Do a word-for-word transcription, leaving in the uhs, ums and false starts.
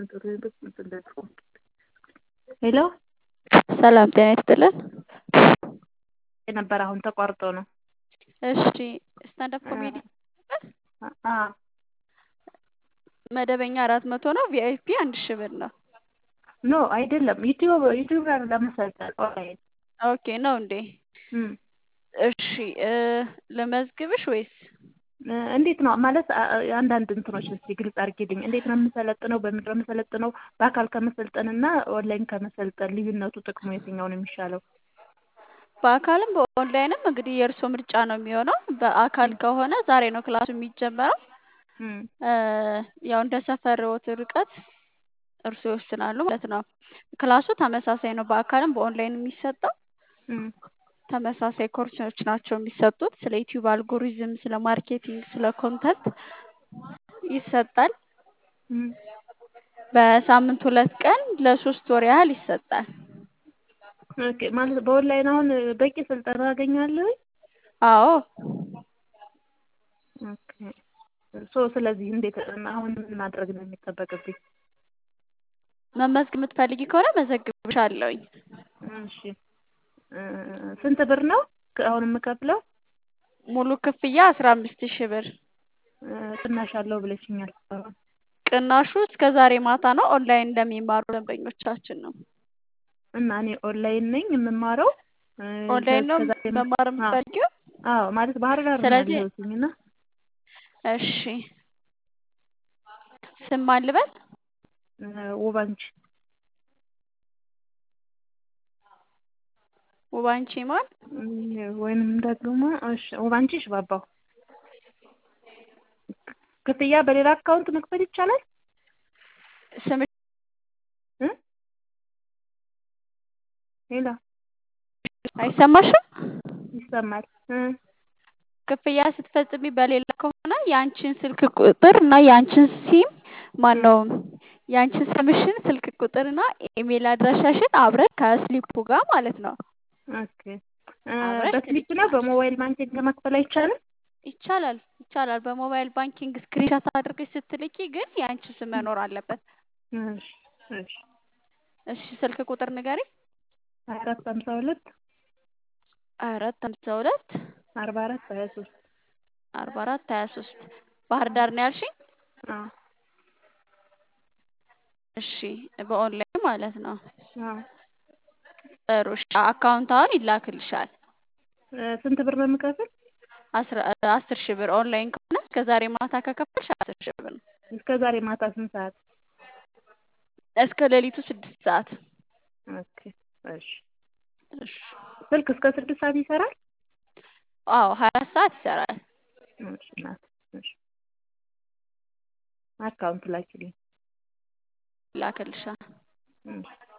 ሄሎ ሰላም ጤና ይስጥልን። የነበረ አሁን ተቋርጦ ነው። እሺ ስታንድ አፕ ኮሜዲ አ መደበኛ አራት መቶ ነው። ቪአይፒ አንድ ሺህ ብር ነው። ኖ አይደለም። ዩቲዩብ ዩቲዩብ ጋር ለመሰልጠን ኦንላይን ኦኬ ነው እንዴ? እም እሺ ለመዝግብሽ ወይስ እንዴት ነው ማለት አንዳንድ እንትኖች እስቲ ግልጽ አድርጊልኝ። እንዴት ነው የምሰለጥነው? በምንድን ነው የምሰለጥነው? በአካል ከመሰልጠንና ኦንላይን ከመሰልጠን ልዩነቱ ጥቅሙ የትኛው ነው የሚሻለው? በአካልም በኦንላይንም እንግዲህ የእርሶ ምርጫ ነው የሚሆነው። በአካል ከሆነ ዛሬ ነው ክላሱ የሚጀመረው። እም ያው እንደ ሰፈርዎት ርቀት እርሶ ይወስናሉ ማለት ነው። ክላሱ ተመሳሳይ ነው በአካልም በኦንላይን የሚሰጠው። እም ተመሳሳይ ኮርሶች ናቸው የሚሰጡት። ስለ ዩቲዩብ አልጎሪዝም፣ ስለ ማርኬቲንግ፣ ስለ ኮንተንት ይሰጣል። እም በሳምንት ሁለት ቀን ለሶስት ወር ያህል ይሰጣል። ኦኬ ማለት በኦንላይን አሁን በቂ ስልጠና አገኛለሁ? አዎ ኦኬ ሶ ስለዚህ እንዴት አሁን ምን ማድረግ ነው የሚጠበቅብኝ? መመዝገብ የምትፈልጊ ከሆነ መዘግብሻለሁኝ። እሺ ስንት ብር ነው አሁን የምከፍለው? ሙሉ ክፍያ አስራ አምስት ሺህ ብር። ቅናሽ አለው ብለሽኛል። ቅናሹ እስከ ዛሬ ማታ ነው። ኦንላይን እንደሚማሩ ደንበኞቻችን ነው። እና እኔ ኦንላይን ነኝ የምማረው። ኦንላይን ነው መማር የምትፈልጊው? አዎ ማለት ባህር ዳር ነው ስለዚህ ያለሁትኝ እና እሺ ስም ማን ልበል? ውባንቺ ውባንቺ ማን? ወይንም ደግሞ እሺ ውባንቺ ሽባባው። ክፍያ በሌላ አካውንት መክፈል ይቻላል? ስም እ ሄሎ አይሰማሽም? ይሰማል። እ ክፍያ ስትፈጽሚ በሌላ ከሆነ የአንቺን ስልክ ቁጥር እና የአንቺን ሲም ማነው የአንቺን ስምሽን፣ ስልክ ቁጥርና ኢሜል አድራሻሽን አብረን ከስሊፑ ጋር ማለት ነው ኦኬ አብረሽ በስሊፕ ነው በሞባይል ባንኪንግ መክፈል አይቻልም? ይቻላል ይቻላል። በሞባይል ባንኪንግ ስክሪንሾት አድርገሽ ስትልኪ ግን የአንቺ ስም መኖር አለበት። እሺ እሺ እሺ ስልክ ቁጥር ንገሪ። አራት ሃምሳ ሁለት አራት ሃምሳ ሁለት አርባ አራት ሀያ ሶስት አርባ አራት ሀያ ሶስት ባህር ዳር ነው ያልሽኝ? አዎ እሺ በኦንላይን ማለት ነው። አዎ ጥሩ እሺ አካውንት አሁን ይላክልሻል። ስንት ብር ነው የምከፍል? አስር ሺህ ብር ኦንላይን ከሆነ እስከ ዛሬ ማታ ከከፈልሽ አስር ሺህ ብር ነው። እስከ ዛሬ ማታ ስንት ሰዓት? እስከ ሌሊቱ ስድስት ሰዓት። ኦኬ እሺ እሺ ስልክ እስከ ስድስት ሰዓት ይሰራል? አዎ ሀያ አራት ሰዓት ይሰራል። እሺ ናት እሺ አካውንት ላኪልኝ። ይላክልሻል። እሺ